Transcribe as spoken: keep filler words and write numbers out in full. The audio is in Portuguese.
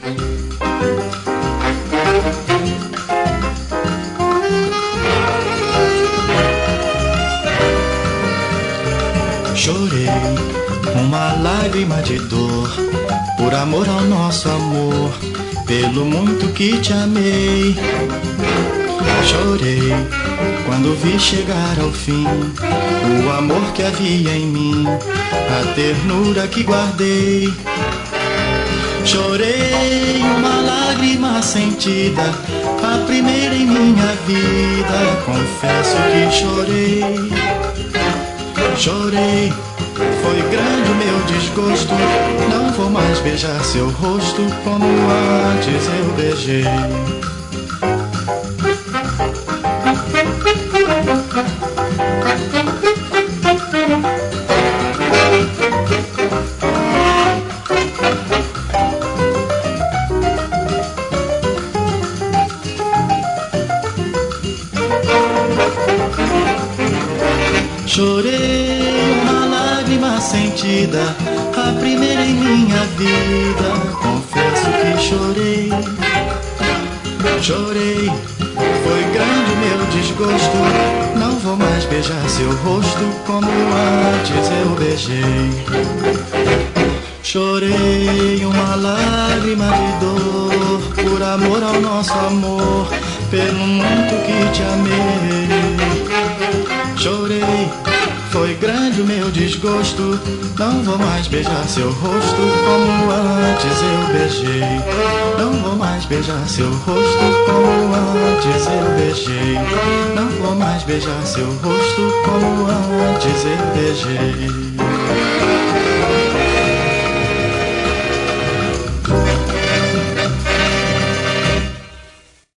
Chorei uma lágrima de dor, por amor ao nosso amor, pelo muito que te amei. Chorei quando vi chegar ao fim o amor que havia em mim, a ternura que guardei. Chorei uma lágrima sentida, a primeira em minha vida. Confesso que chorei. Chorei, foi grande o meu desgosto. Não vou mais beijar seu rosto como antes eu beijei. Chorei uma lágrima sentida, a primeira em minha vida. Confesso que chorei. Chorei, foi grande o meu desgosto. Não vou mais beijar seu rosto como antes eu beijei. Chorei uma lágrima de dor, por amor ao nosso amor, pelo muito que te amei. Chorei, foi grande o meu desgosto. Não vou mais beijar seu rosto como antes eu beijei. Não vou mais beijar seu rosto como antes eu beijei. Não vou mais beijar seu rosto como antes eu beijei.